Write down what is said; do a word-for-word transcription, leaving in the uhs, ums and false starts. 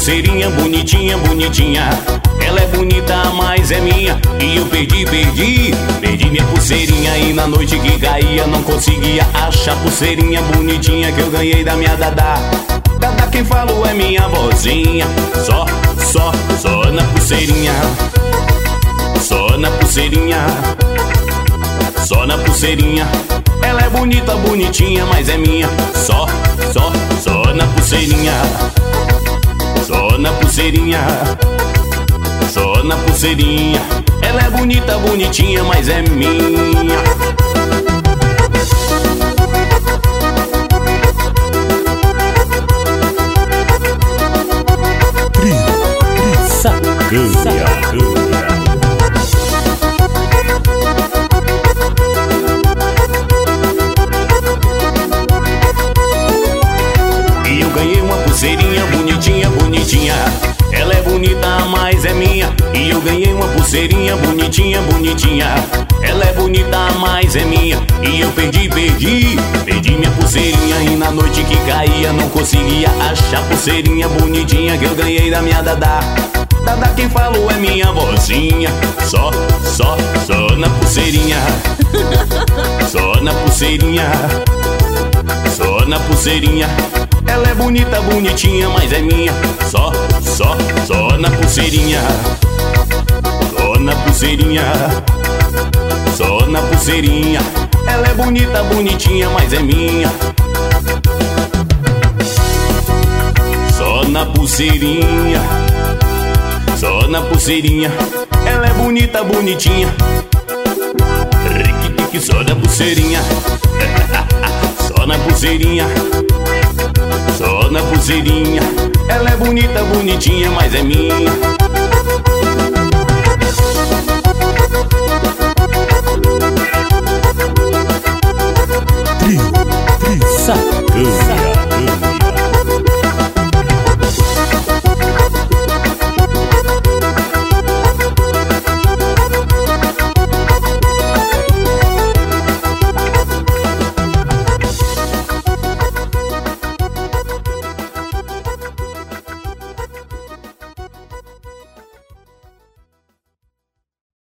pulseirinha bonitinha, bonitinha. Ela é bonita, mas é minha. E eu perdi, perdi, perdi minha pulseirinha. E na noite que caía não conseguia achar pulseirinha bonitinha que eu ganhei da minha Dadá. Dadá quem falou é minha vozinha. Só, só, só na pulseirinha. Só na pulseirinha. Só na pulseirinha. Ela é bonita, bonitinha, mas é minha. Só, só, só na pulseirinha. Só na pulseirinha. Só na pulseirinha. Ela é bonita, bonitinha, mas é minha. E eu ganhei uma pulseirinha bonitinha, bonitinha. Ela é bonita, mas é minha. E eu ganhei uma pulseirinha bonitinha, bonitinha. Ela é bonita, mas é minha. E eu perdi, perdi, perdi minha pulseirinha. E na noite que caía não conseguia achar pulseirinha bonitinha que eu ganhei da minha Dadá. Dadá quem falou é minha vozinha. Só, só, só na pulseirinha. Só na pulseirinha. Só na pulseirinha. Ela é bonita, bonitinha, mas é minha. Só, só, só na pulseirinha. Só na pulseirinha. Só na pulseirinha. Ela é bonita, bonitinha, mas é minha. Só na pulseirinha. Só na pulseirinha. Ela é bonita, bonitinha. Rique-tique, só na pulseirinha. Só na pulseirinha. Só na pulseirinha. Ela é bonita, bonitinha, mas é minha. Trio, trio, sacana.